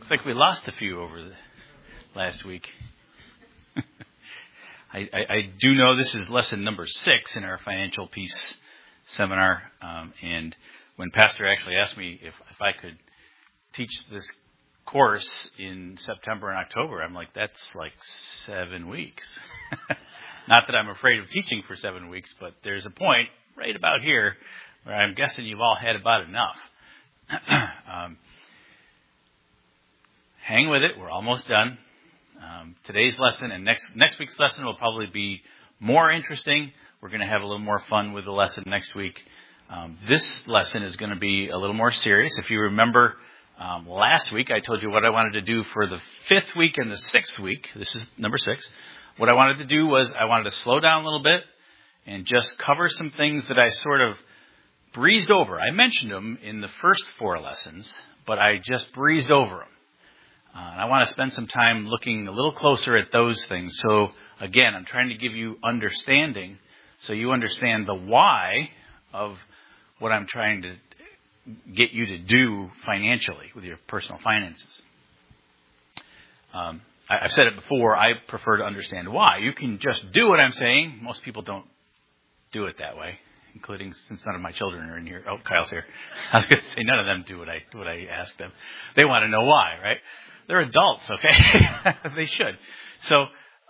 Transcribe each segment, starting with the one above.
Looks like we lost a few over the last week. I do know this is lesson number 6 in our financial peace seminar. And when Pastor actually asked me if I could teach this course in September and October, I'm like, that's like 7 weeks. Not that I'm afraid of teaching for 7 weeks, but there's a point right about here where I'm guessing you've all had about enough. Hang with it. We're almost done. Today's lesson and next week's lesson will probably be more interesting. We're going to have a little more fun with the lesson next week. This lesson is going to be a little more serious. If you remember, last week I told you what I wanted to do for the 5th week and the 6th week. This is number 6. What I wanted to do was I wanted to slow down a little bit and just cover some things that I sort of breezed over. I mentioned them in the first 4 lessons, but I just breezed over them. And I want to spend some time looking a little closer at those things. So, again, I'm trying to give you understanding so you understand the why of what I'm trying to get you to do financially with your personal finances. I've said it before, I prefer to understand why. You can just do what I'm saying. Most people don't do it that way, including since none of my children are in here. Oh, Kyle's here. I was going to say none of them do what I ask them. They want to know why, right? They're adults, okay? They should. So,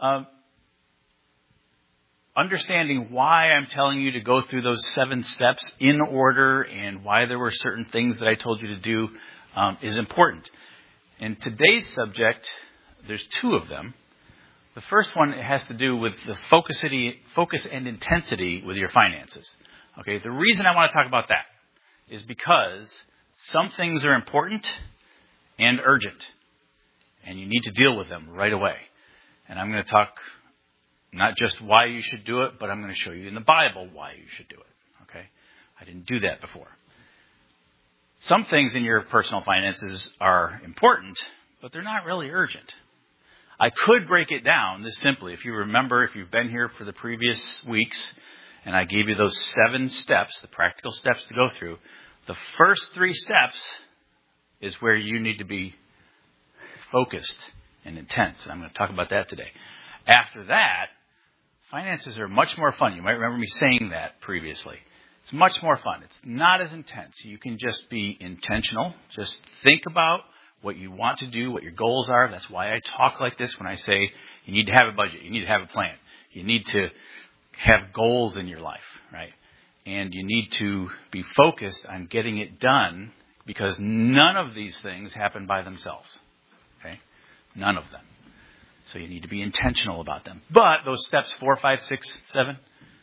understanding why I'm telling you to go through those 7 steps in order and why there were certain things that I told you to do is important. And today's subject, there's 2 of them. The first one has to do with the focus and intensity with your finances. Okay, the reason I want to talk about that is because some things are important and urgent. And you need to deal with them right away. And I'm going to talk not just why you should do it, but I'm going to show you in the Bible why you should do it. Okay? I didn't do that before. Some things in your personal finances are important, but they're not really urgent. I could break it down this simply. If you remember, if you've been here for the previous weeks, and I gave you those 7 steps, the practical steps to go through, the first 3 steps is where you need to be focused and intense. And I'm going to talk about that today. After that, finances are much more fun. You might remember me saying that previously. It's much more fun. It's not as intense. You can just be intentional. Just think about what you want to do, what your goals are. That's why I talk like this when I say you need to have a budget. You need to have a plan. You need to have goals in your life, right? And you need to be focused on getting it done because none of these things happen by themselves. Okay? None of them. So you need to be intentional about them. But those steps 4, 5, 6, 7,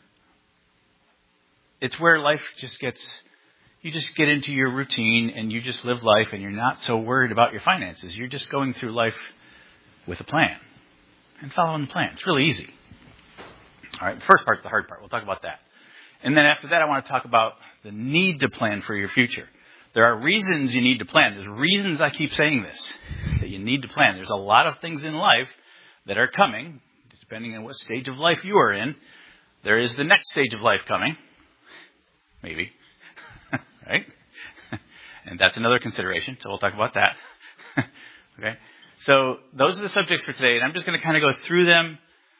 it's where life just gets, you just get into your routine and you just live life and you're not so worried about your finances. You're just going through life with a plan and following the plan. It's really easy. All right, the first part's the hard part. We'll talk about that. And then after that, I want to talk about the need to plan for your future. There are reasons you need to plan. There's reasons I keep saying this, that you need to plan. There's a lot of things in life that are coming, depending on what stage of life you are in. There is the next stage of life coming, maybe, right? And that's another consideration, so we'll talk about that. Okay? So those are the subjects for today, and I'm just going to kind of go through them,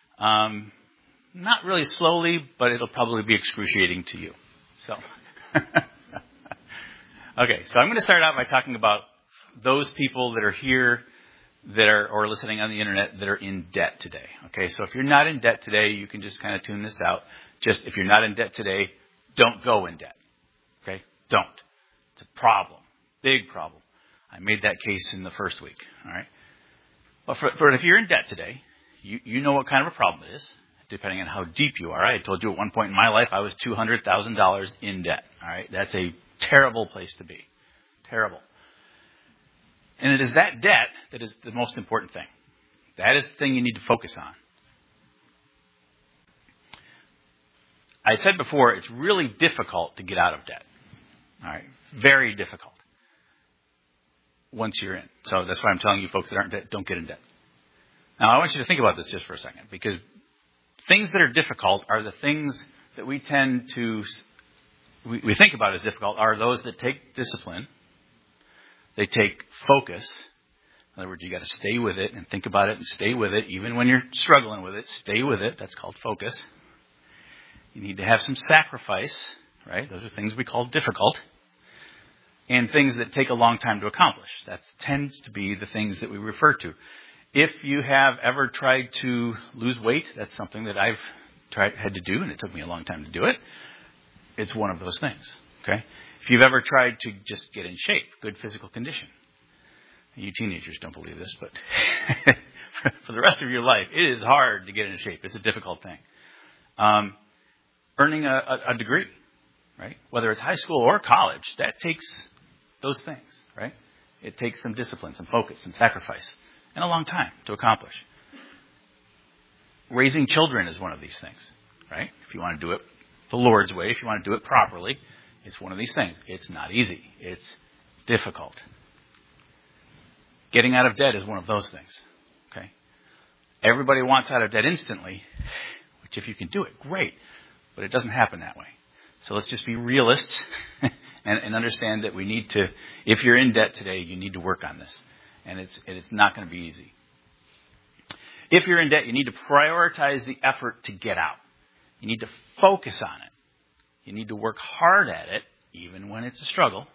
not really slowly, but it'll probably be excruciating to you. So... Okay, so I'm going to start out by talking about those people that are here or listening on the internet that are in debt today. Okay, so if you're not in debt today, you can just kind of tune this out. Just if you're not in debt today, don't go in debt. Okay, don't. It's a problem, big problem. I made that case in the first week. All right, well, for if you're in debt today, you know what kind of a problem it is, depending on how deep you are. I told you at one point in my life I was $200,000 in debt. All right, that's a terrible place to be. Terrible. And it is that debt that is the most important thing. That is the thing you need to focus on. I said before, it's really difficult to get out of debt. All right? Very difficult. Once you're in. So that's why I'm telling you folks that aren't in debt, don't get in debt. Now, I want you to think about this just for a second, because things that are difficult are the things that we tend to... We think about as difficult are those that take discipline, they take focus, In other words, you got to stay with it and think about it and stay with it. Even when you're struggling with it, stay with it. That's called focus. You need to have some sacrifice, right? Those are things we call difficult. And things that take a long time to accomplish. That tends to be the things that we refer to. If you have ever tried to lose weight, that's something that I've had to do, and it took me a long time to do it. It's one of those things, okay? If you've ever tried to just get in shape, good physical condition. You teenagers don't believe this, but for the rest of your life, it is hard to get in shape. It's a difficult thing. Earning a degree, right? Whether it's high school or college, that takes those things, right? It takes some discipline, some focus, some sacrifice, and a long time to accomplish. Raising children is one of these things, right? If you want to do it the Lord's way, if you want to do it properly, it's one of these things. It's not easy. It's difficult. Getting out of debt is one of those things, okay? Everybody wants out of debt instantly, which if you can do it, great. But it doesn't happen that way. So let's just be realists and understand that we need to, if you're in debt today, you need to work on this. And it's not going to be easy. If you're in debt, you need to prioritize the effort to get out. You need to focus on it. You need to work hard at it, even when it's a struggle.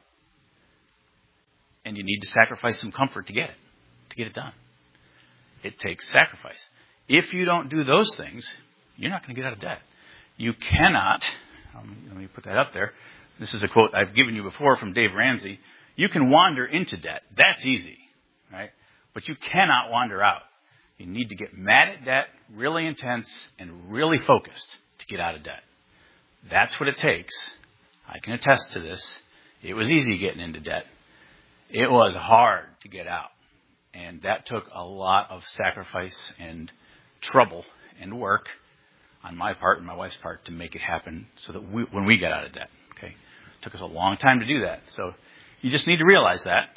And you need to sacrifice some comfort to get it done. It takes sacrifice. If you don't do those things, you're not going to get out of debt. You cannot, let me put that up there. This is a quote I've given you before from Dave Ramsey. You can wander into debt. That's easy, right? But you cannot wander out. You need to get mad at debt, really intense, and really focused to get out of debt. That's what it takes. I can attest to this. It was easy getting into debt. It was hard to get out. And that took a lot of sacrifice and trouble and work on my part and my wife's part to make it happen so that when we got out of debt. Okay, it took us a long time to do that. So you just need to realize that.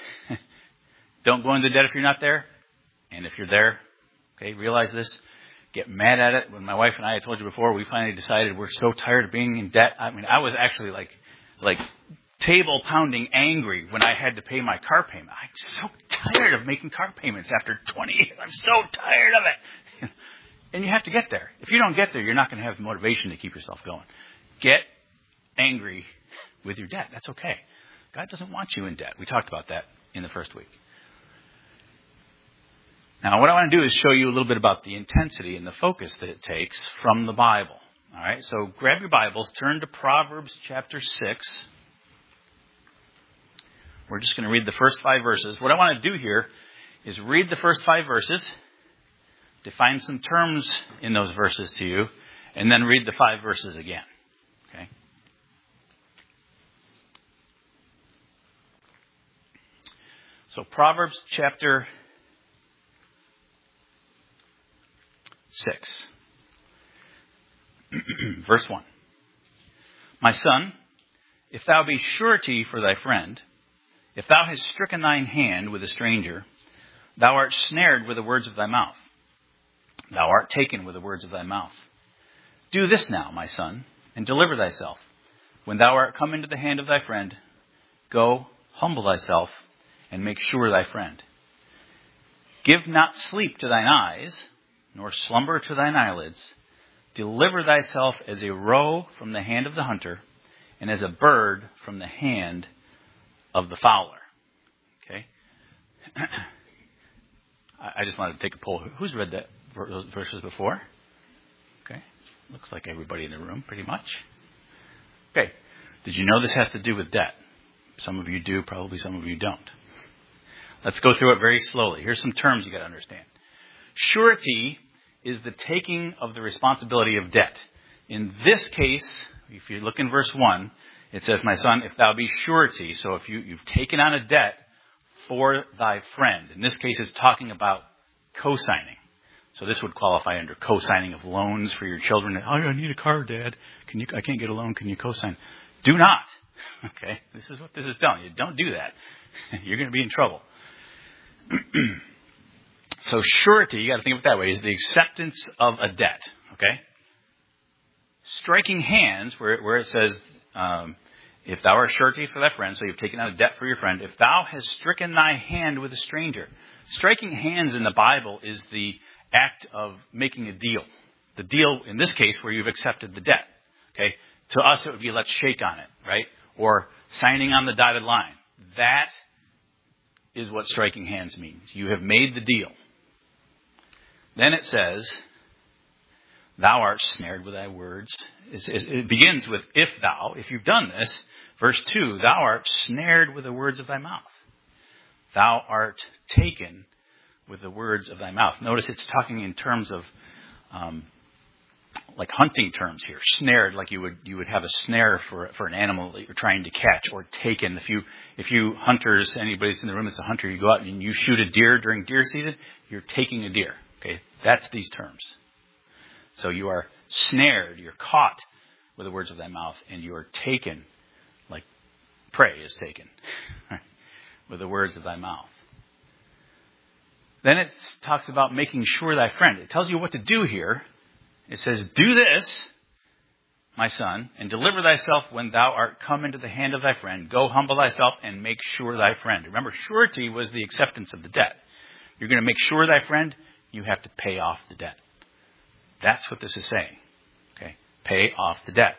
Don't go into debt if you're not there. And if you're there, okay, realize this. Get mad at it. When my wife and I told you before, we finally decided we're so tired of being in debt. I mean, I was actually like table pounding angry when I had to pay my car payment. I'm so tired of making car payments after 20 years. I'm so tired of it. And you have to get there. If you don't get there, you're not going to have the motivation to keep yourself going. Get angry with your debt. That's okay. God doesn't want you in debt. We talked about that in the first week. Now, what I want to do is show you a little bit about the intensity and the focus that it takes from the Bible. All right, so grab your Bibles, turn to Proverbs chapter 6. We're just going to read the first 5 verses. What I want to do here is read the first 5 verses, define some terms in those verses to you, and then read the 5 verses again. Okay? So Proverbs chapter 6. Verse 1. My son, if thou be surety for thy friend, if thou hast stricken thine hand with a stranger, thou art snared with the words of thy mouth. Thou art taken with the words of thy mouth. Do this now, my son, and deliver thyself. When thou art come into the hand of thy friend, go, humble thyself, and make sure thy friend. Give not sleep to thine eyes, nor slumber to thine eyelids. Deliver thyself as a roe from the hand of the hunter, and as a bird from the hand of the fowler. Okay? I just wanted to take a poll. Who's read those verses before? Okay. Looks like everybody in the room, pretty much. Okay. Did you know this has to do with debt? Some of you do, probably some of you don't. Let's go through it very slowly. Here's some terms you got to understand. Surety is the taking of the responsibility of debt. In this case, if you look in verse 1, it says, my son, if thou be surety. So if you've taken on a debt for thy friend. In this case, it's talking about co-signing. So this would qualify under co-signing of loans for your children. Oh, I need a car, Dad. I can't get a loan. Can you co-sign? Do not. Okay? This is what this is telling you. Don't do that. You're going to be in trouble. So surety, you got to think of it that way, is the acceptance of a debt. Okay? Striking hands, where it says, If thou art surety for thy friend, so you've taken out a debt for your friend, if thou hast stricken thy hand with a stranger. Striking hands in the Bible is the act of making a deal. The deal, in this case, where you've accepted the debt. Okay? To us, it would be let's shake on it, right? Or signing on the dotted line. That is what striking hands means. You have made the deal. Then it says, thou art snared with thy words. It begins with, if thou, if you've done this. Verse 2, thou art snared with the words of thy mouth. Thou art taken with the words of thy mouth. Notice it's talking in terms of like hunting terms here. Snared, like you would have a snare for an animal that you're trying to catch, or taken. If you hunters, anybody that's in the room that's a hunter, you go out and you shoot a deer during deer season, you're taking a deer. Okay, that's these terms. So you are snared, you're caught with the words of thy mouth, and you are taken, like prey is taken, with the words of thy mouth. Then it talks about making sure thy friend. It tells you what to do here. It says, do this, my son, and deliver thyself when thou art come into the hand of thy friend. Go humble thyself and make sure thy friend. Remember, surety was the acceptance of the debt. You're going to make sure thy friend, you have to pay off the debt. That's what this is saying. Okay? Pay off the debt.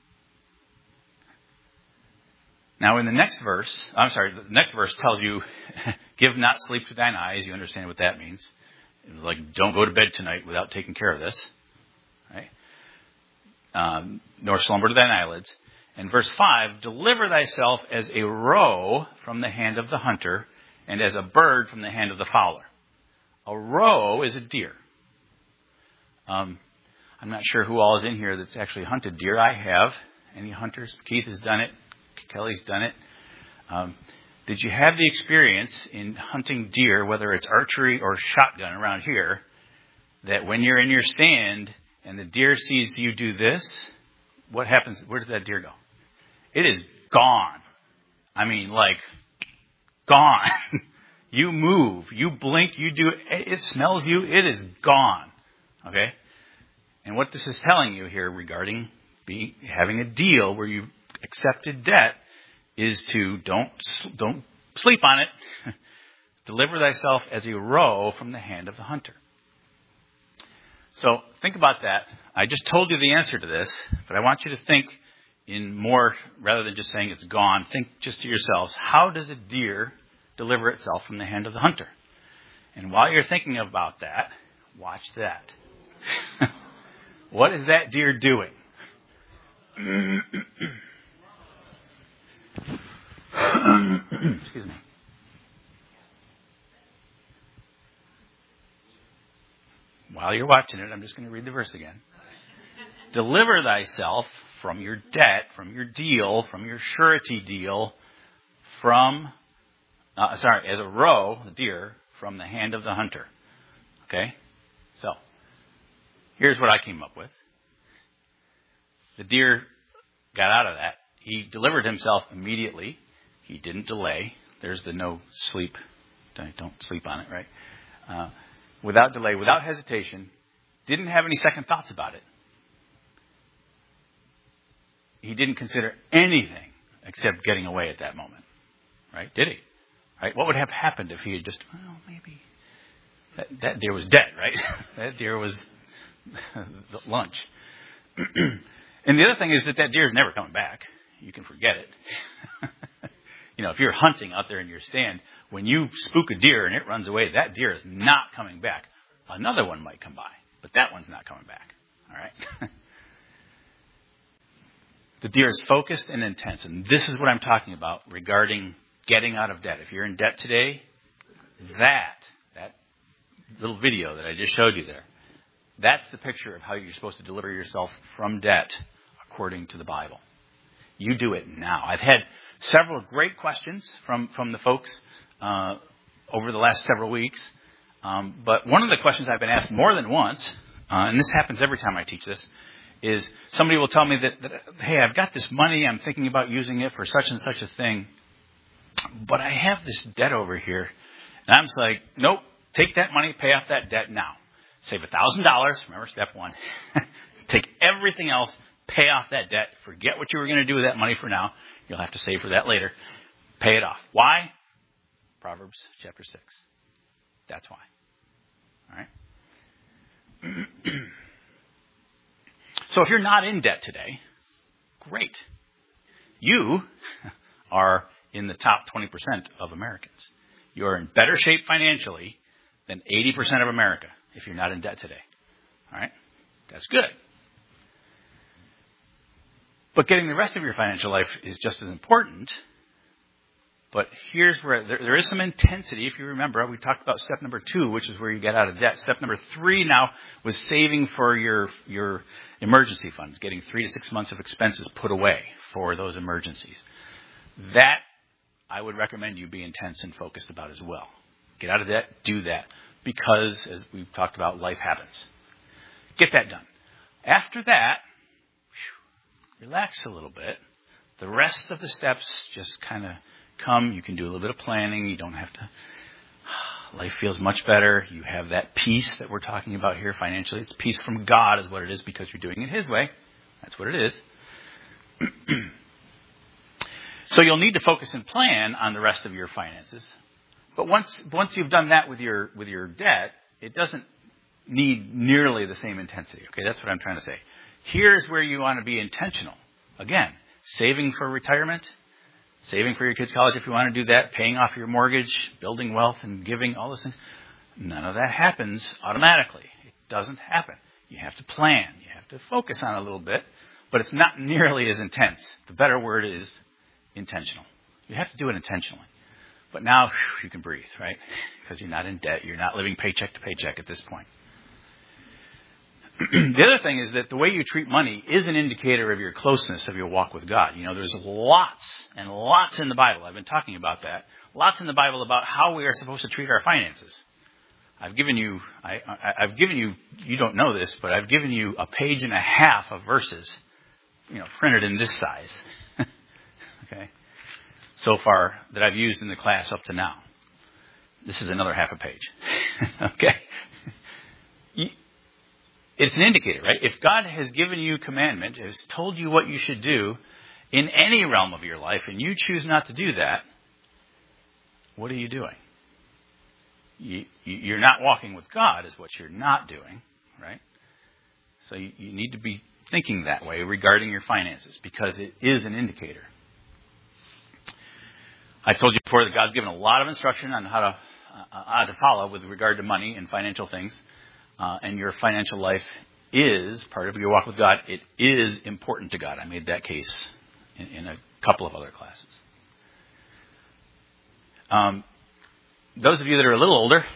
Now in the next verse, the next verse tells you, give not sleep to thine eyes. You understand what that means. It's like, don't go to bed tonight without taking care of this. Right? Nor slumber to thine eyelids. And verse 5, deliver thyself as a roe from the hand of the hunter, and as a bird from the hand of the fowler. A roe is a deer. I'm not sure who all is in here that's actually hunted deer. I have. Any hunters? Keith has done it. Kelly's done it. Did you have the experience in hunting deer, whether it's archery or shotgun around here, that when you're in your stand and the deer sees you do this, what happens? Where does that deer go? It is gone. I mean, like, gone. You move, you blink, you do, it smells you, it is gone. Okay? And what this is telling you here regarding having a deal where you accepted debt is to don't sleep on it. Deliver thyself as a roe from the hand of the hunter. So think about that. I just told you the answer to this, but I want you to think in more, rather than just saying it's gone, think just to yourselves, how does a deer deliver itself from the hand of the hunter? And while you're thinking about that, watch that. What is that deer doing? Excuse me. While you're watching it, I'm just going to read the verse again. Deliver thyself from your debt, from your deal, from your surety deal, as a roe, the deer, from the hand of the hunter. Okay? So, here's what I came up with. The deer got out of that. He delivered himself immediately. He didn't delay. There's the no sleep. Don't sleep on it, right? Without delay, without hesitation. Didn't have any second thoughts about it. He didn't consider anything except getting away at that moment. Right? Did he? Right? What would have happened if he had just, well, maybe that deer was dead, right? That deer was lunch. And the other thing is that deer is never coming back. You can forget it. If you're hunting out there in your stand, when you spook a deer and it runs away, that deer is not coming back. Another one might come by, but that one's not coming back. All right? The deer is focused and intense, and this is what I'm talking about regarding getting out of debt. If you're in debt today, that little video that I just showed you there, that's the picture of how you're supposed to deliver yourself from debt according to the Bible. You do it now. I've had several great questions from the folks over the last several weeks. But one of the questions I've been asked more than once, and this happens every time I teach this, is somebody will tell me that, hey, I've got this money, I'm thinking about using it for such and such a thing, but I have this debt over here. And I'm just like, nope, take that money, pay off that debt now. Save $1,000, remember step one. Take everything else, Pay off that debt. Forget what you were going to do with that money for now. You'll have to save for that later. Pay it off. Why? Proverbs chapter 6. That's why. All right? So if you're not in debt today, great. You are in the top 20% of Americans. You are in better shape financially than 80% of America if you're not in debt today. All right? That's good. But getting the rest of your financial life is just as important. But here's where there is some intensity. If you remember, we talked about step number 2, which is where you get out of debt. Step number 3 now was saving for your emergency funds, getting 3 to 6 months of expenses put away for those emergencies. That I would recommend you be intense and focused about as well. Get out of debt, do that. Because, as we've talked about, life happens. Get that done. After that, relax a little bit. The rest of the steps just kind of come. You can do a little bit of planning. You don't have to. Life feels much better. You have that peace that we're talking about here financially. It's peace from God is what it is because you're doing it His way. That's what it is. So you'll need to focus and plan on the rest of your finances. But once you've done that with your debt, it doesn't need nearly the same intensity. Okay, that's what I'm trying to say. Here's where you want to be intentional. Again, saving for retirement, saving for your kids' college if you want to do that, paying off your mortgage, building wealth and giving, all those things. None of that happens automatically. It doesn't happen. You have to plan. You have to focus on it a little bit, but it's not nearly as intense. The better word is intentional. You have to do it intentionally. But now you can breathe, right? Because you're not in debt. You're not living paycheck to paycheck at this point. The other thing is that the way you treat money is an indicator of your closeness of your walk with God. You know, there's lots and lots in the Bible. I've been talking about that. Lots in the Bible about how we are supposed to treat our finances. I've given you, you don't know this, but I've given you a page and a half of verses, printed in this size. Okay. So far that I've used in the class up to now. This is another half a page. Okay. It's an indicator, right? If God has given you commandment, has told you what you should do in any realm of your life, and you choose not to do that, what are you doing? You're not walking with God is what you're not doing, right? So you need to be thinking that way regarding your finances because it is an indicator. I told you before that God's given a lot of instruction on how to follow with regard to money and financial things. And your financial life is part of your walk with God. It is important to God. I made that case in a couple of other classes. Those of you that are a little older,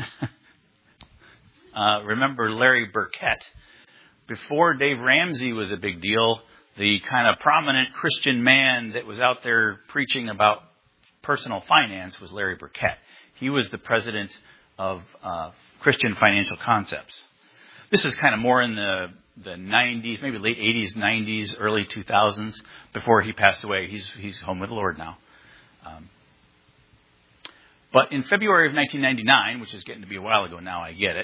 remember Larry Burkett. Before Dave Ramsey was a big deal, the kind of prominent Christian man that was out there preaching about personal finance was Larry Burkett. He was the president of Christian Financial Concepts. This is kind of more in the 90s, maybe late 80s, 90s, early 2000s, before he passed away. He's home with the Lord now. But in February of 1999, which is getting to be a while ago now, I get it,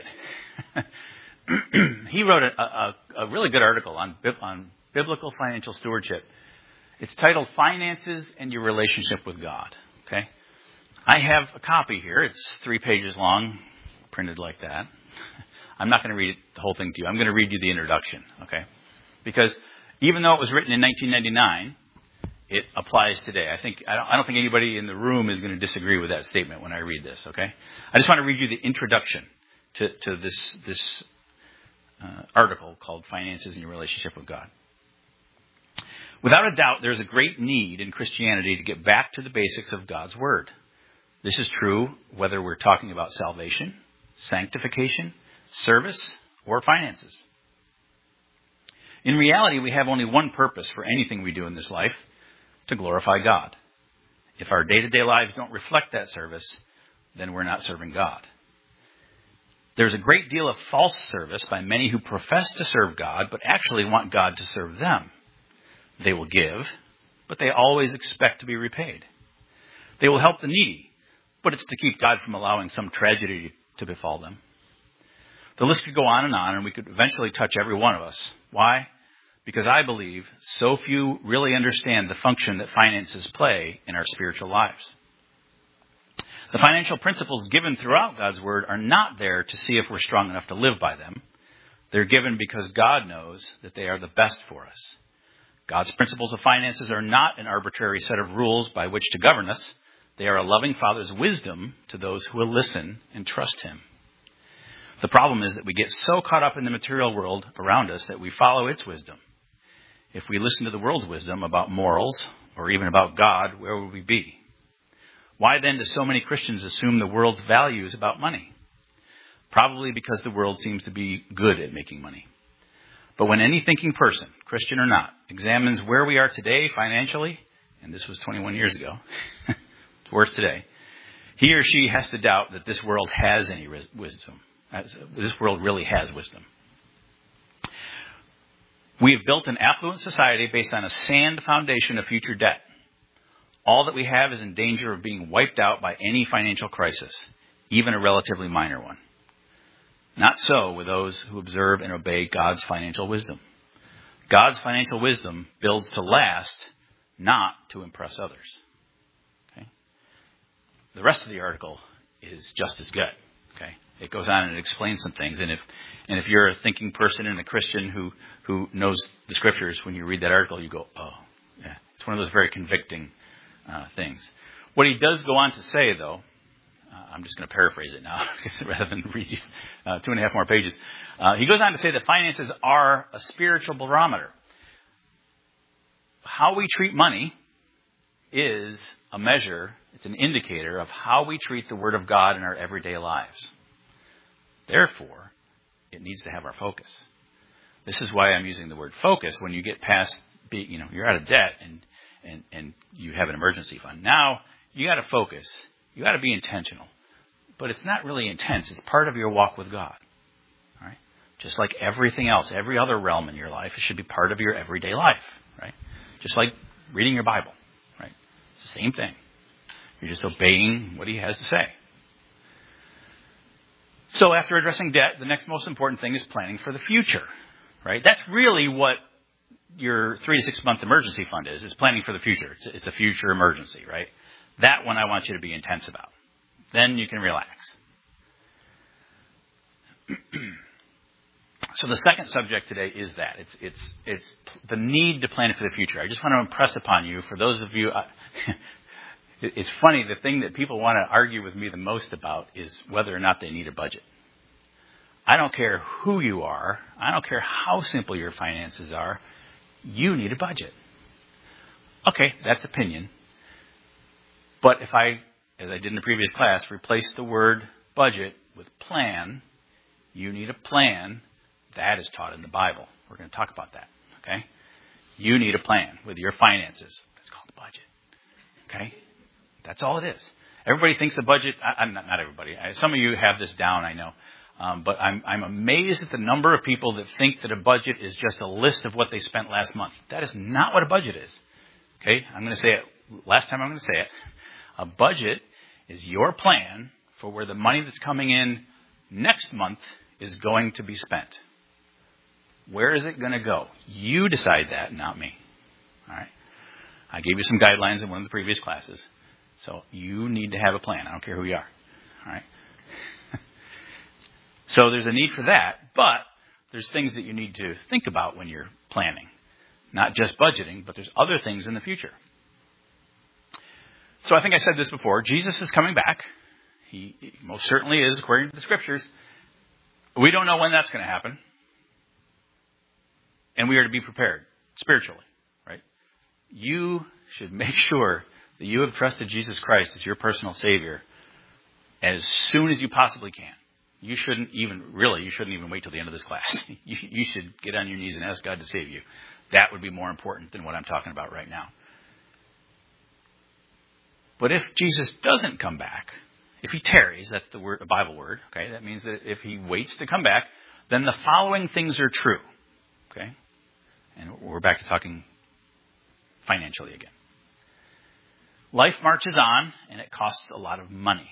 he wrote a really good article on biblical financial stewardship. It's titled Finances and Your Relationship with God. Okay, I have a copy here. It's 3 pages long, printed like that. I'm not going to read the whole thing to you. I'm going to read you the introduction, okay? Because even though it was written in 1999, it applies today. I don't think anybody in the room is going to disagree with that statement when I read this, okay? I just want to read you the introduction to this article called Finances and Your Relationship with God. Without a doubt, there's a great need in Christianity to get back to the basics of God's Word. This is true whether we're talking about salvation, sanctification, service, or finances. In reality, we have only one purpose for anything we do in this life, to glorify God. If our day-to-day lives don't reflect that service, then we're not serving God. There's a great deal of false service by many who profess to serve God, but actually want God to serve them. They will give, but they always expect to be repaid. They will help the needy, but it's to keep God from allowing some tragedy to befall them. The list could go on, and we could eventually touch every one of us. Why? because I believe so few really understand the function that finances play in our spiritual lives. The financial principles given throughout God's Word are not there to see if we're strong enough to live by them. They're given because God knows that they are the best for us. God's principles of finances are not an arbitrary set of rules by which to govern us. They are a loving Father's wisdom to those who will listen and trust Him. The problem is that we get so caught up in the material world around us that we follow its wisdom. If we listen to the world's wisdom about morals or even about God, where would we be? Why then do so many Christians assume the world's value is about money? Probably because the world seems to be good at making money. But when any thinking person, Christian or not, examines where we are today financially, and this was 21 years ago, it's worse today, he or she has to doubt that this world has any wisdom. This world really has wisdom. We have built an affluent society based on a sand foundation of future debt. All that we have is in danger of being wiped out by any financial crisis, even a relatively minor one. Not so with those who observe and obey God's financial wisdom. God's financial wisdom builds to last, not to impress others. Okay? The rest of the article is just as good. Okay? It goes on and it explains some things. And if you're a thinking person and a Christian who knows the Scriptures, when you read that article, you go, oh, yeah. It's one of those very convicting things. What he does go on to say, though, I'm just going to paraphrase it now rather than read 2.5 more pages. He goes on to say that finances are a spiritual barometer. How we treat money is a measure, it's an indicator of how we treat the Word of God in our everyday lives. Therefore, it needs to have our focus. This is why I'm using the word focus when you get past, you're out of debt and you have an emergency fund. Now, you got to focus. You got to be intentional. But it's not really intense. It's part of your walk with God. All right? Just like everything else, every other realm in your life, it should be part of your everyday life. Right? Just like reading your Bible. Right? It's the same thing. You're just obeying what He has to say. So after addressing debt, the next most important thing is planning for the future. Right? That's really what your 3 to 6 month emergency fund is planning for the future. It's a future emergency, right? That one I want you to be intense about. Then you can relax. So the second subject today is that. It's the need to plan for the future. I just want to impress upon you, for those of you, it's funny, the thing that people want to argue with me the most about is whether or not they need a budget. I don't care who you are. I don't care how simple your finances are. You need a budget. Okay, that's opinion. But if I, as I did in the previous class, replace the word budget with plan, you need a plan. That is taught in the Bible. We're going to talk about that. Okay? You need a plan with your finances. It's called a budget. Okay? That's all it is. Everybody thinks a budget, not everybody. Some of you have this down, I know. But I'm amazed at the number of people that think that a budget is just a list of what they spent last month. That is not what a budget is. Okay? I'm going to say it. Last time I'm going to say it. A budget is your plan for where the money that's coming in next month is going to be spent. Where is it going to go? You decide that, not me. All right? I gave you some guidelines in one of the previous classes. So you need to have a plan. I don't care who you are. All right? So there's a need for that, but there's things that you need to think about when you're planning. Not just budgeting, but there's other things in the future. So I think I said this before. Jesus is coming back. He most certainly is, according to the Scriptures. We don't know when that's going to happen. And we are to be prepared spiritually, right? You should make sure that you have trusted Jesus Christ as your personal Savior as soon as you possibly can. You shouldn't even wait till the end of this class. You should get on your knees and ask God to save you. That would be more important than what I'm talking about right now. But if Jesus doesn't come back, if He tarries, that's the word, a Bible word, okay? That means that if He waits to come back, then the following things are true, okay? And we're back to talking financially again. Life marches on, and it costs a lot of money.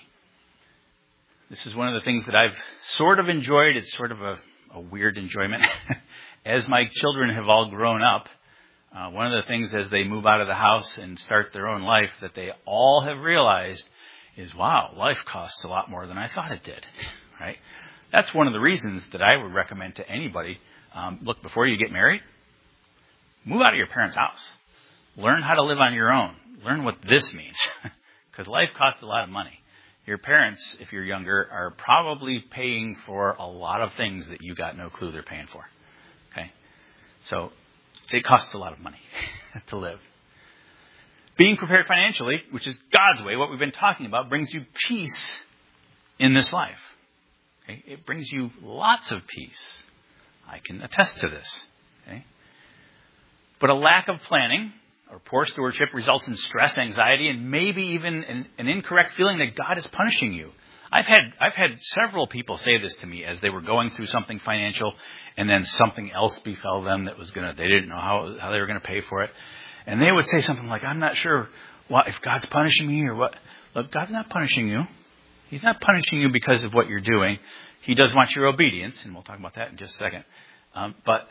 This is one of the things that I've sort of enjoyed. It's sort of a weird enjoyment. as my children have all grown up, one of the things as they move out of the house and start their own life that they all have realized is, wow, life costs a lot more than I thought it did, right? That's one of the reasons that I would recommend to anybody, look, before you get married, move out of your parents' house. Learn how to live on your own. Learn what this means, because life costs a lot of money. Your parents, if you're younger, are probably paying for a lot of things that you got no clue they're paying for, okay? So it costs a lot of money to live. Being prepared financially, which is God's way, what we've been talking about, brings you peace in this life. Okay? It brings you lots of peace. I can attest to this. Okay? But a lack of planning or poor stewardship results in stress, anxiety, and maybe even an incorrect feeling that God is punishing you. I've had several people say this to me as they were going through something financial, and then something else befell them that was they didn't know how they were going to pay for it. And they would say something like, I'm not sure if God's punishing me or what. Look, God's not punishing you. He's not punishing you because of what you're doing. He does want your obedience, and we'll talk about that in just a second. But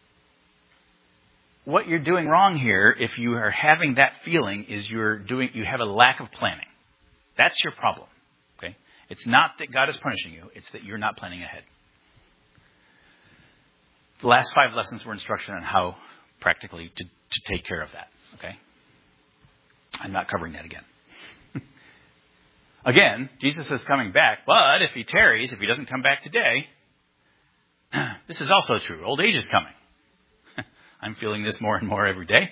what you're doing wrong here, if you are having that feeling, is you have a lack of planning. That's your problem. Okay? It's not that God is punishing you. It's that you're not planning ahead. The last 5 lessons were instruction on how practically to take care of that. Okay? I'm not covering that again. Again, Jesus is coming back, but if he tarries, if he doesn't come back today, this is also true. Old age is coming. I'm feeling this more and more every day.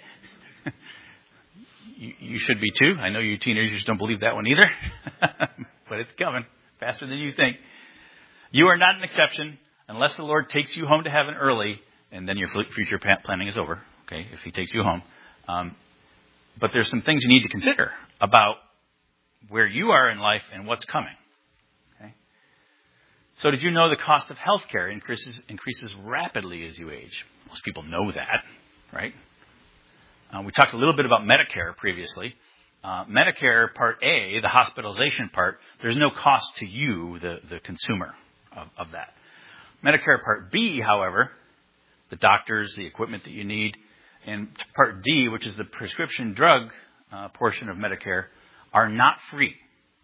You should be too. I know you teenagers don't believe that one either, but it's coming faster than you think. You are not an exception unless the Lord takes you home to heaven early, and then your future planning is over, okay, if he takes you home. But there's some things you need to consider about where you are in life and what's coming. Okay? So did you know the cost of health care increases rapidly as you age? Most people know that, right? We talked a little bit about Medicare previously. Medicare Part A, the hospitalization part, there's no cost to you, the consumer of that. Medicare Part B, however, the doctors, the equipment that you need, and Part D, which is the prescription drug portion of Medicare, are not free.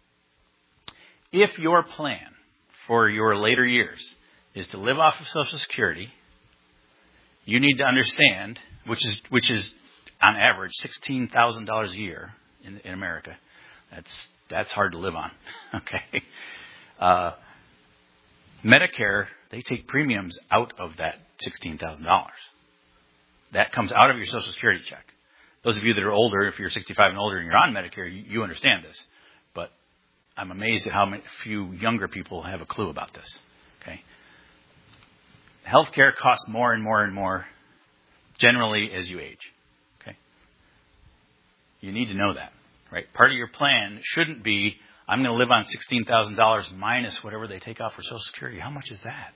If your plan for your later years is to live off of Social Security, you need to understand, which is on average $16,000 a year in America. That's hard to live on. Okay. Medicare, they take premiums out of that $16,000. That comes out of your Social Security check. Those of you that are older, if you're 65 and older and you're on Medicare, you understand this. But I'm amazed at how few younger people have a clue about this. Okay. Healthcare costs more and more and more generally as you age. Okay. You need to know that, right? Part of your plan shouldn't be, I'm going to live on $16,000 minus whatever they take off for Social Security. How much is that?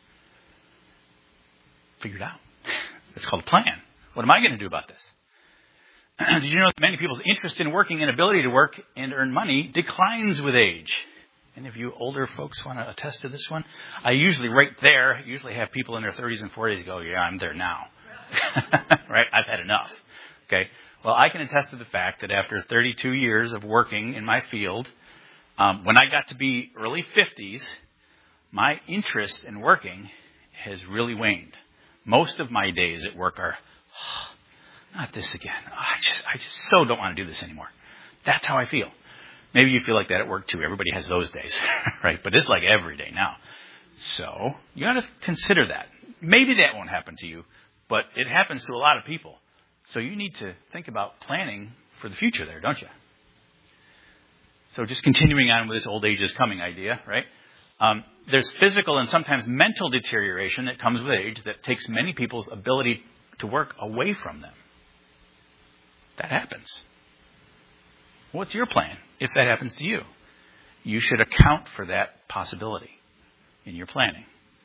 Figure it out. It's called a plan. What am I going to do about this? Did you know that many people's interest in working and ability to work and earn money declines with age? Any of you older folks want to attest to this one? I usually have people in their 30s and 40s go, yeah, I'm there now. Right? I've had enough. Okay. Well, I can attest to the fact that after 32 years of working in my field, when I got to be early 50s, my interest in working has really waned. Most of my days at work are, not this again. I just so don't want to do this anymore. That's how I feel. Maybe you feel like that at work too. Everybody has those days, right? But it's like every day now. So you got to consider that. Maybe that won't happen to you, but it happens to a lot of people. So you need to think about planning for the future there, don't you? So just continuing on with this old age is coming idea, right? There's physical and sometimes mental deterioration that comes with age that takes many people's ability to work away from them. That happens. What's your plan if that happens to you? You should account for that possibility in your planning.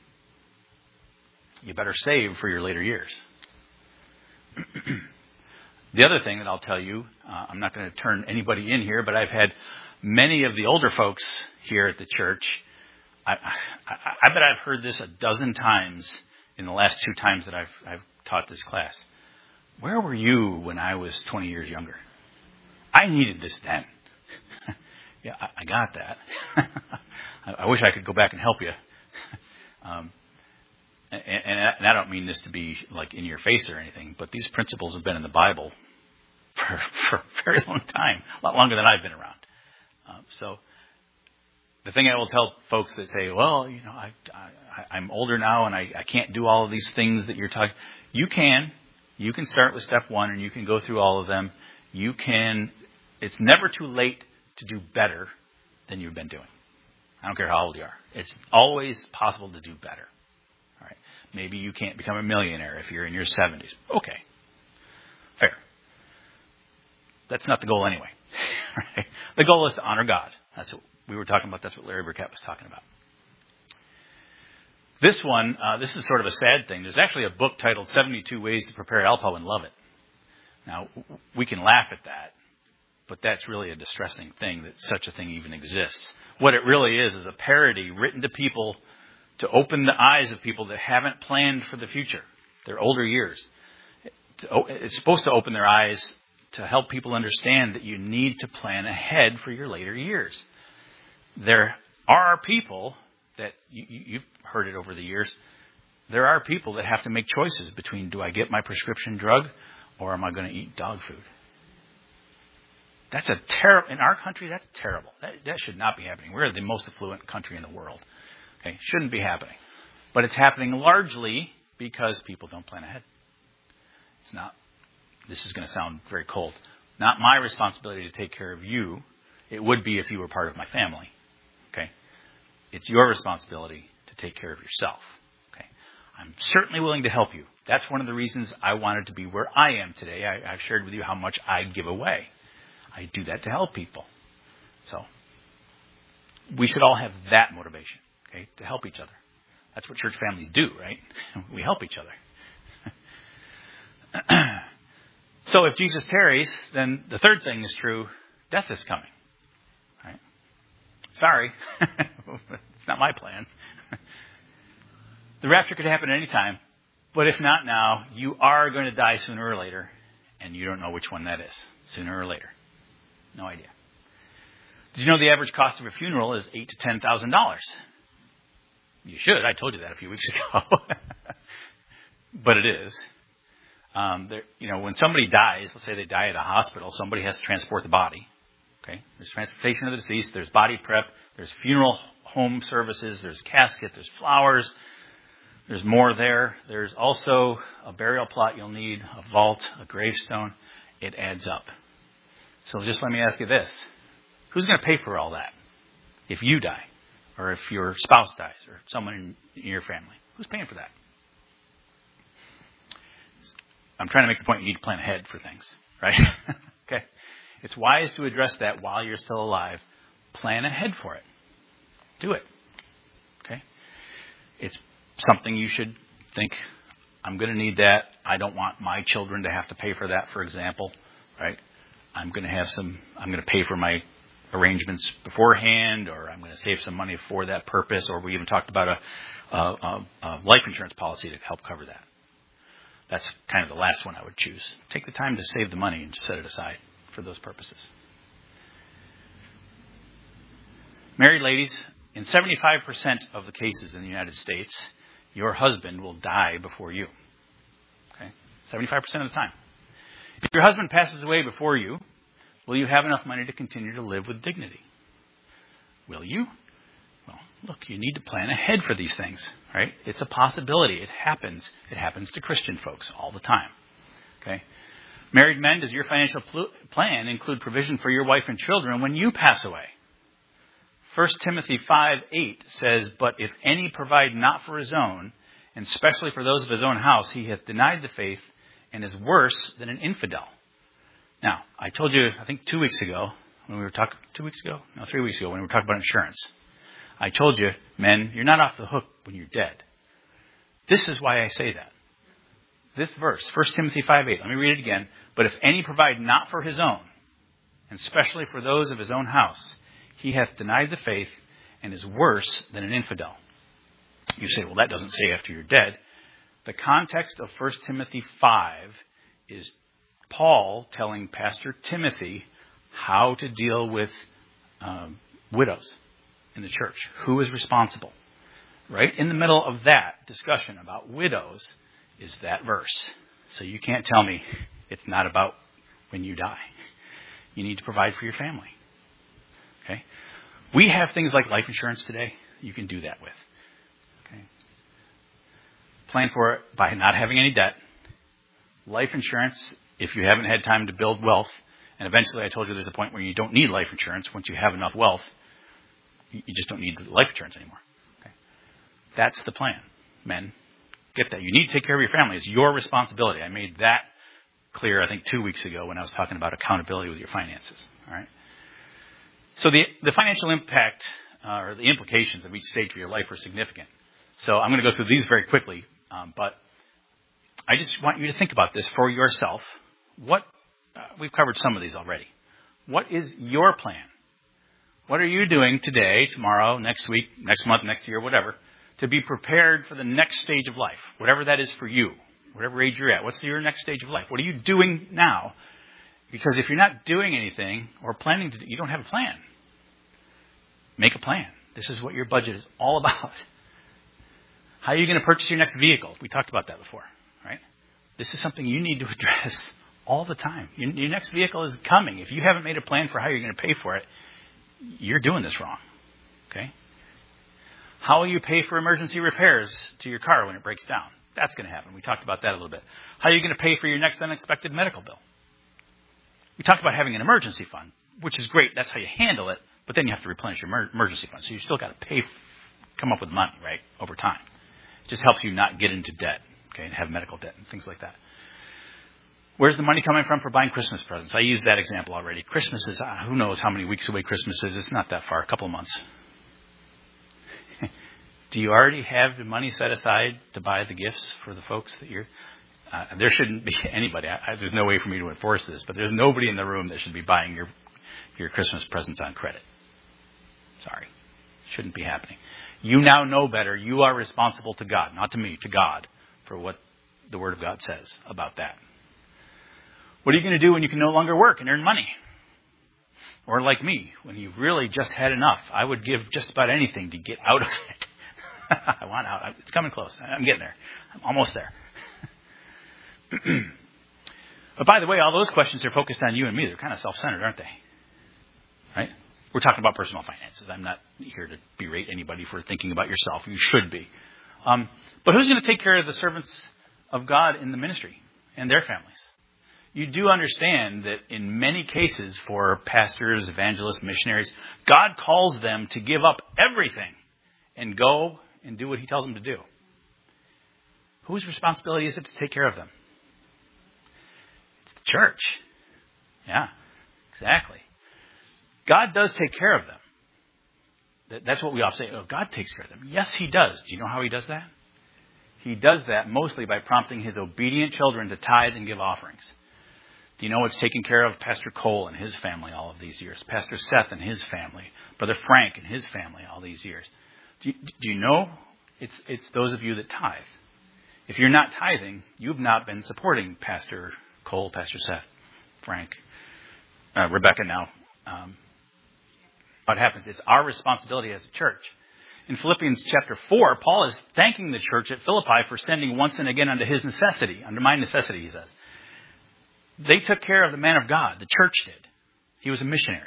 You better save for your later years. The other thing that I'll tell you, I'm not going to turn anybody in here, but I've had many of the older folks here at the church. I bet I've heard this a dozen times in the last 2 times that I've taught this class. Where were you when I was 20 years younger? I needed this then. Yeah, I got that. I wish I could go back and help you. And I don't mean this to be like in your face or anything, but these principles have been in the Bible for a very long time, a lot longer than I've been around. So the thing I will tell folks that say, well, I'm older now and I can't do all of these things that you're talking. You can start with step 1 and you can go through all of them. It's never too late to do better than you've been doing. I don't care how old you are. It's always possible to do better. All right. Maybe you can't become a millionaire if you're in your 70s. Okay. Fair. That's not the goal anyway. Right? The goal is to honor God. That's what we were talking about. That's what Larry Burkett was talking about. This one, this is sort of a sad thing. There's actually a book titled 72 Ways to Prepare Alpo and Love It. Now, we can laugh at that, but that's really a distressing thing that such a thing even exists. What it really is a parody written to people to open the eyes of people that haven't planned for the future, their older years. It's supposed to open their eyes to help people understand that you need to plan ahead for your later years. There are people that, you've heard it over the years, there are people that have to make choices between, do I get my prescription drug or am I going to eat dog food? That's in our country, that's terrible. That should not be happening. We're the most affluent country in the world. Okay, shouldn't be happening. But it's happening largely because people don't plan ahead. It's not, this is going to sound very cold, not my responsibility to take care of you. It would be if you were part of my family. Okay? It's your responsibility to take care of yourself. Okay? I'm certainly willing to help you. That's one of the reasons I wanted to be where I am today. I've shared with you how much I give away. I do that to help people. So, we should all have that motivation, okay, to help each other. That's what church families do, right? We help each other. So if Jesus tarries, then the third thing is true. Death is coming. Right? Sorry. It's not my plan. The rapture could happen at any time. But if not now, you are going to die sooner or later. And you don't know which one that is. Sooner or later. No idea. Did you know the average cost of a funeral is $8,000 to $10,000? You should. I told you that a few weeks ago. But it is. When somebody dies, let's say they die at a hospital, somebody has to transport the body. Okay? There's transportation of the deceased. There's body prep. There's funeral home services. There's casket. There's flowers. There's more there. There's also a burial plot you'll need, a vault, a gravestone. It adds up. So just let me ask you this. Who's going to pay for all that? If you die, or if your spouse dies, or someone in your family. Who's paying for that? I'm trying to make the point you need to plan ahead for things, right? Okay. It's wise to address that while you're still alive. Plan ahead for it. Do it. Okay? It's something you should think, I'm going to need that. I don't want my children to have to pay for that, for example, right? I'm going to pay for my arrangements beforehand, or I'm going to save some money for that purpose, or we even talked about a life insurance policy to help cover that. That's kind of the last one I would choose. Take the time to save the money and set it aside for those purposes. Married ladies, in 75% of the cases in the United States, your husband will die before you. Okay? 75% of the time. If your husband passes away before you, will you have enough money to continue to live with dignity? Will you? Well, look, you need to plan ahead for these things, right? It's a possibility. It happens. It happens to Christian folks all the time. Okay? Married men, does your financial plan include provision for your wife and children when you pass away? 1 Timothy 5:8 says, "But if any provide not for his own, and especially for those of his own house, he hath denied the faith and is worse than an infidel." Now, I told you, I think 2 weeks ago, when we were talking, 2 weeks ago? No, 3 weeks ago, when we were talking about insurance. I told you, men, you're not off the hook when you're dead. This is why I say that. This verse, 1 Timothy 5:8, let me read it again. "But if any provide not for his own, and especially for those of his own house, he hath denied the faith and is worse than an infidel." You say, well, that doesn't say after you're dead. The context of 1 Timothy 5 is Paul telling Pastor Timothy how to deal with widows in the church. Who is responsible? Right in the middle of that discussion about widows is that verse. So you can't tell me it's not about when you die. You need to provide for your family. Okay? We have things like life insurance today. You can do that with. Okay? Plan for it by not having any debt. Life insurance, if you haven't had time to build wealth, and eventually I told you there's a point where you don't need life insurance. Once you have enough wealth, you just don't need life insurance anymore. Okay? That's the plan. Men, get that. You need to take care of your family. It's your responsibility. I made that clear, I think, 2 weeks ago when I was talking about accountability with your finances. All right. So the financial impact or the implications of each stage of your life are significant. So I'm going to go through these very quickly, but I just want you to think about this for yourself. We've covered some of these already. What is your plan? What are you doing today, tomorrow, next week, next month, next year, whatever, to be prepared for the next stage of life, whatever that is for you, whatever age you're at? What's your next stage of life? What are you doing now? Because if you're not doing anything or planning to do, you don't have a plan. Make a plan. This is what your budget is all about. How are you going to purchase your next vehicle? We talked about that before, right? This is something you need to address all the time. Your next vehicle is coming. If you haven't made a plan for how you're going to pay for it, you're doing this wrong. Okay? How will you pay for emergency repairs to your car when it breaks down? That's going to happen. We talked about that a little bit. How are you going to pay for your next unexpected medical bill? We talked about having an emergency fund, which is great. That's how you handle it. But then you have to replenish your emergency fund. So you still got to come up with money, right, over time. It just helps you not get into debt, okay, and have medical debt and things like that. Where's the money coming from for buying Christmas presents? I used that example already. Christmas is, who knows how many weeks away Christmas is. It's not that far, a couple of months. Do you already have the money set aside to buy the gifts for the folks that you're... there shouldn't be anybody. There's no way for me to enforce this, but there's nobody in the room that should be buying your Christmas presents on credit. Sorry. Shouldn't be happening. You now know better. You are responsible to God, not to me, to God, for what the Word of God says about that. What are you going to do when you can no longer work and earn money? Or like me, when you've really just had enough, I would give just about anything to get out of it. I want out. It's coming close. I'm getting there. I'm almost there. But by the way, all those questions are focused on you and me. They're kind of self-centered, aren't they? Right? We're talking about personal finances. I'm not here to berate anybody for thinking about yourself. You should be. But who's going to take care of the servants of God in the ministry and their families? You do understand that in many cases for pastors, evangelists, missionaries, God calls them to give up everything and go and do what He tells them to do. Whose responsibility is it to take care of them? It's the church. Yeah, exactly. God does take care of them. That's what we often say. Oh, God takes care of them. Yes, He does. Do you know how He does that? He does that mostly by prompting His obedient children to tithe and give offerings. Do you know what's taken care of Pastor Cole and his family all of these years? Pastor Seth and his family. Brother Frank and his family all these years. Do you know? It's those of you that tithe. If you're not tithing, you've not been supporting Pastor Cole, Pastor Seth, Frank, Rebecca now. What happens? It's our responsibility as a church. In Philippians chapter 4, Paul is thanking the church at Philippi for sending once and again unto his necessity, under my necessity, he says. They took care of the man of God. The church did. He was a missionary.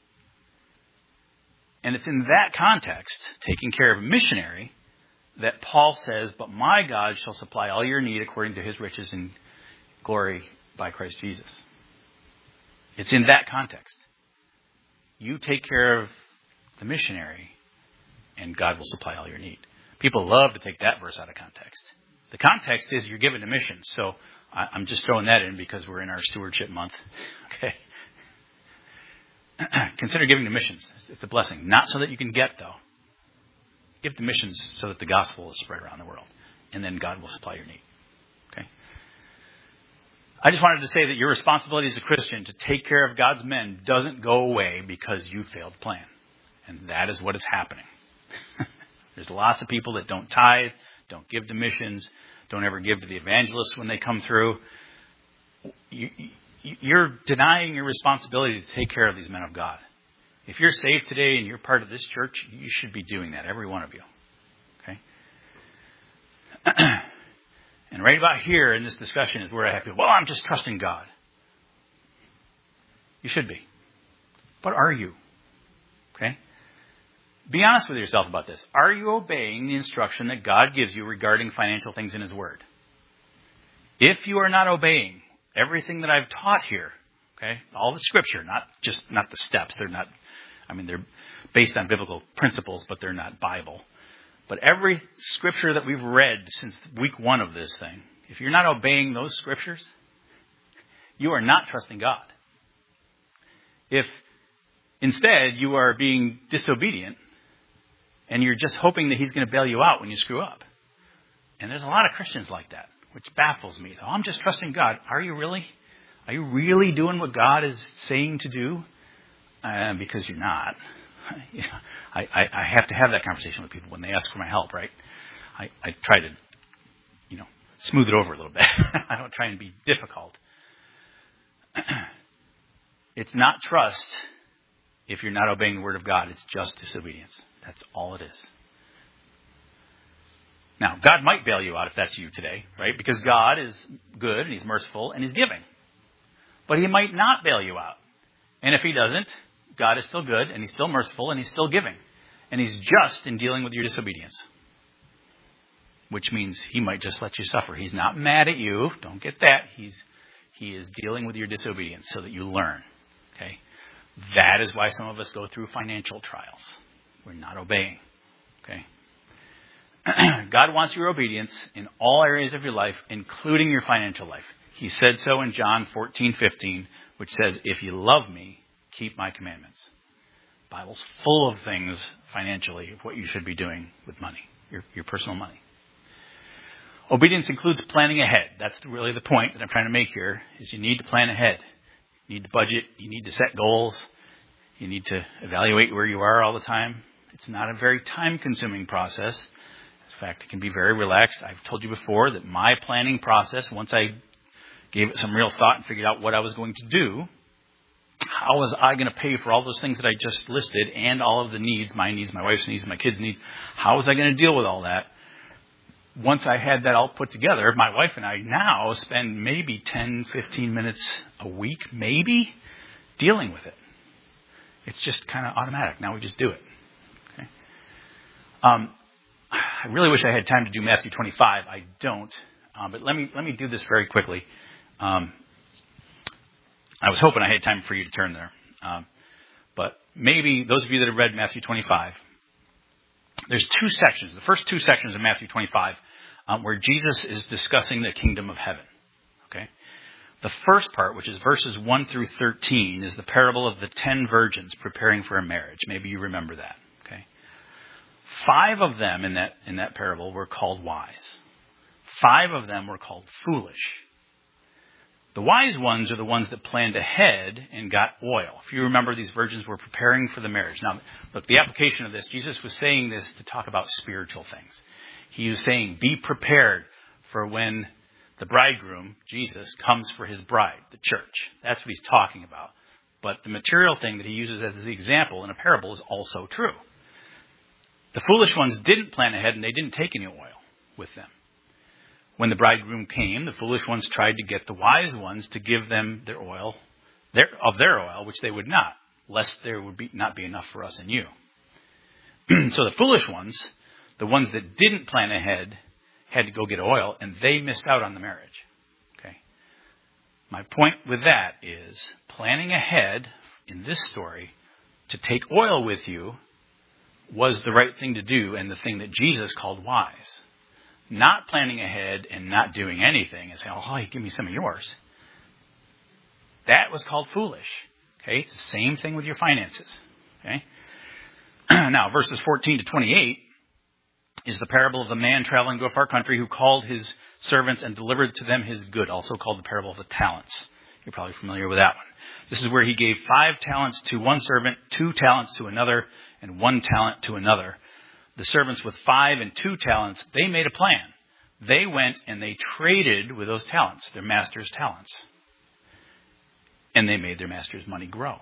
And it's in that context, taking care of a missionary, that Paul says, but my God shall supply all your need according to His riches and glory by Christ Jesus. It's in that context. You take care of the missionary, and God will supply all your need. People love to take that verse out of context. The context is you're given to missions. So I'm just throwing that in because we're in our stewardship month. Okay. Consider giving to missions. It's a blessing. Not so that you can get, though. Give to missions so that the gospel is spread around the world. And then God will supply your need. Okay. I just wanted to say that your responsibility as a Christian to take care of God's men doesn't go away because you failed to plan. And that is what is happening. There's lots of people that don't tithe, don't give to missions, Don't ever give to the evangelists when they come through. You're denying your responsibility to take care of these men of God. If you're saved today and you're part of this church, you should be doing that, every one of you. Okay? And right about here in this discussion is where I have to, well, I'm just trusting God. You should be. But are you? Okay? Be honest with yourself about this. Are you obeying the instruction that God gives you regarding financial things in His Word? If you are not obeying everything that I've taught here, okay, all the Scripture, not the steps. They're based on biblical principles, but they're not Bible. But every Scripture that we've read since week 1 of this thing, if you're not obeying those Scriptures, you are not trusting God. If instead you are being disobedient, and you're just hoping that He's going to bail you out when you screw up. And there's a lot of Christians like that, which baffles me. Oh, I'm just trusting God. Are you really? Are you really doing what God is saying to do? Because you're not. I have to have that conversation with people when they ask for my help, right? I try to, smooth it over a little bit. I don't try and be difficult. It's not trust if you're not obeying the Word of God. It's just disobedience. That's all it is. Now, God might bail you out if that's you today, right? Because God is good and He's merciful and He's giving. But He might not bail you out. And if He doesn't, God is still good and He's still merciful and He's still giving. And He's just in dealing with your disobedience. Which means He might just let you suffer. He's not mad at you. Don't get that. He is dealing with your disobedience so that you learn. Okay? That is why some of us go through financial trials. We're not obeying. Okay? God wants your obedience in all areas of your life, including your financial life. He said so in John 14:15, which says, if you love me, keep my commandments. The Bible's full of things financially of what you should be doing with money, your personal money. Obedience includes planning ahead. That's really the point that I'm trying to make here, is you need to plan ahead. You need to budget. You need to set goals. You need to evaluate where you are all the time. It's not a very time-consuming process. In fact, it can be very relaxed. I've told you before that my planning process, once I gave it some real thought and figured out what I was going to do, how was I going to pay for all those things that I just listed and all of the needs, my wife's needs, my kids' needs, how was I going to deal with all that? Once I had that all put together, my wife and I now spend maybe 10, 15 minutes a week, maybe, dealing with it. It's just kind of automatic. Now we just do it. Okay? I really wish I had time to do Matthew 25. I don't. But let me do this very quickly. I was hoping I had time for you to turn there. But maybe those of you that have read Matthew 25, there's 2 sections. The first 2 sections of Matthew 25 where Jesus is discussing the kingdom of heaven. Okay? The first part, which is verses 1 through 13, is the parable of the 10 virgins preparing for a marriage. Maybe you remember that. Okay? 5 of them in that parable were called wise. 5 of them were called foolish. The wise ones are the ones that planned ahead and got oil. If you remember, these virgins were preparing for the marriage. Now, look, the application of this, Jesus was saying this to talk about spiritual things. He was saying, be prepared for when the bridegroom, Jesus, comes for his bride, the church. That's what he's talking about. But the material thing that he uses as the example in a parable is also true. The foolish ones didn't plan ahead and they didn't take any oil with them. When the bridegroom came, the foolish ones tried to get the wise ones to give them their oil, their oil, which they would not, lest there would not be enough for us and you. So the foolish ones, the ones that didn't plan ahead, had to go get oil, and they missed out on the marriage. Okay. My point with that is planning ahead in this story to take oil with you was the right thing to do and the thing that Jesus called wise. Not planning ahead and not doing anything and saying, oh, give me some of yours. That was called foolish. Okay. It's the same thing with your finances. Okay. Now, verses 14 to 28 is the parable of the man traveling to a far country who called his servants and delivered to them his good, also called the parable of the talents. You're probably familiar with that one. This is where he gave 5 talents to one servant, 2 talents to another, and 1 talent to another. The servants with 5 and 2 talents, they made a plan. They went and they traded with those talents, their master's talents. And they made their master's money grow.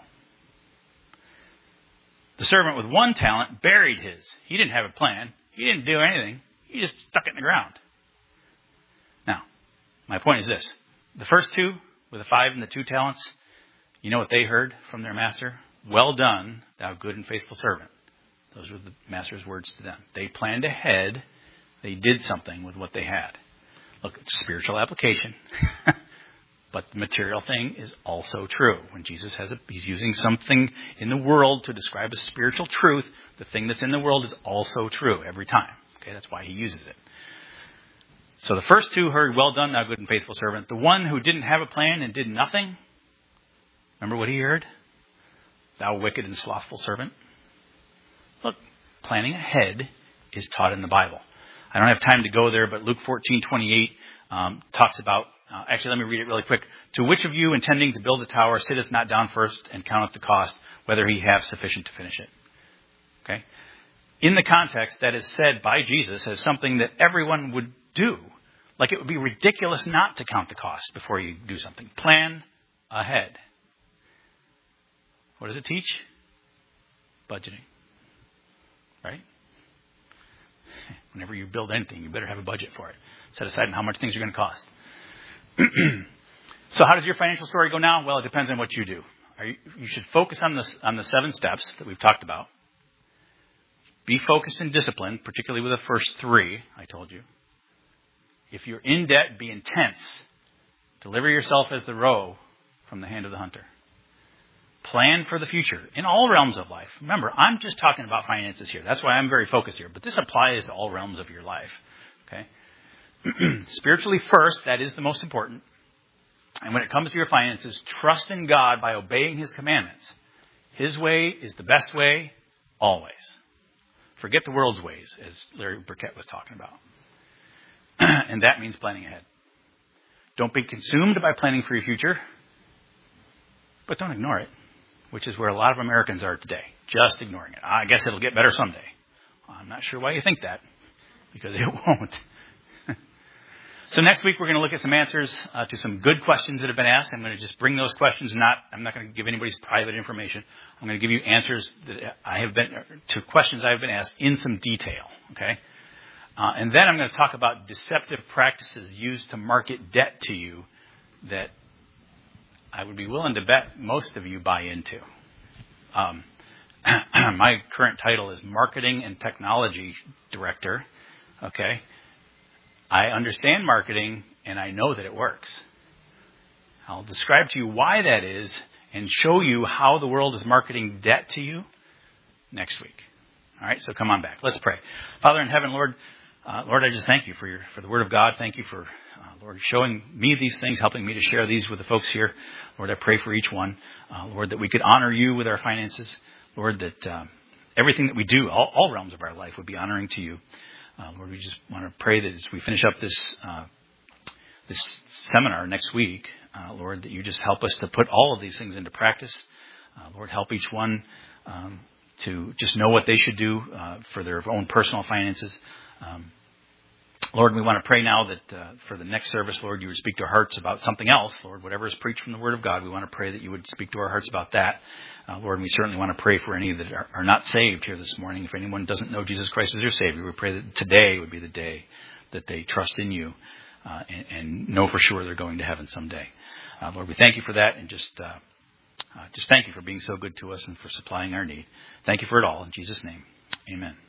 The servant with one talent buried his. He didn't have a plan. He didn't do anything. He just stuck it in the ground. Now, my point is this. The first two, with the 5 and the 2 talents, you know what they heard from their master? Well done, thou good and faithful servant. Those were the master's words to them. They planned ahead. They did something with what they had. Look, it's spiritual application. But the material thing is also true. When Jesus he's using something in the world to describe a spiritual truth, the thing that's in the world is also true every time. Okay, that's why he uses it. So the first 2 heard, well done, thou good and faithful servant. The one who didn't have a plan and did nothing, remember what he heard? Thou wicked and slothful servant. Look, planning ahead is taught in the Bible. I don't have time to go there, but Luke 14:28 talks about, actually let me read it really quick. To which of you intending to build a tower sitteth not down first and counteth the cost, whether he have sufficient to finish it? Okay? In the context, that is said by Jesus as something that everyone would do. Like it would be ridiculous not to count the cost before you do something. Plan ahead. What does it teach? Budgeting. Right? Whenever you build anything, you better have a budget for it. Set aside how much things are going to cost. So how does your financial story go now? Well, it depends on what you do. You should focus on the 7 steps that we've talked about. Be focused and disciplined, particularly with the first 3, I told you. If you're in debt, be intense. Deliver yourself as the roe from the hand of the hunter. Plan for the future in all realms of life. Remember, I'm just talking about finances here. That's why I'm very focused here. But this applies to all realms of your life. Okay? Spiritually first, that is the most important. And when it comes to your finances, trust in God by obeying His commandments. His way is the best way, always. Forget the world's ways, as Larry Burkett was talking about. And that means planning ahead. Don't be consumed by planning for your future, but don't ignore it, which is where a lot of Americans are today, just ignoring it. I guess it'll get better someday. I'm not sure why you think that, because it won't. So next week we're going to look at some answers to some good questions that have been asked. I'm going to just bring those questions. I'm not going to give anybody's private information. I'm going to give you answers to questions I have been asked in some detail. Okay, and then I'm going to talk about deceptive practices used to market debt to you that I would be willing to bet most of you buy into. My current title is Marketing and Technology Director. Okay. I understand marketing, and I know that it works. I'll describe to you why that is and show you how the world is marketing debt to you next week. All right, so come on back. Let's pray. Father in heaven, Lord, I just thank you for the Word of God. Thank you for, Lord, showing me these things, helping me to share these with the folks here. Lord, I pray for each one. Lord, that we could honor you with our finances. Lord, that everything that we do, all realms of our life, would be honoring to you. Lord, we just want to pray that as we finish up this seminar next week, Lord, that you just help us to put all of these things into practice. Lord, help each one to just know what they should do for their own personal finances. Lord, we want to pray now that for the next service, Lord, you would speak to our hearts about something else. Lord, whatever is preached from the Word of God, we want to pray that you would speak to our hearts about that. Lord, we certainly want to pray for any that are not saved here this morning. If anyone doesn't know Jesus Christ as their Savior, we pray that today would be the day that they trust in you and know for sure they're going to heaven someday. Lord, we thank you for that, and just thank you for being so good to us and for supplying our need. Thank you for it all. In Jesus' name, amen.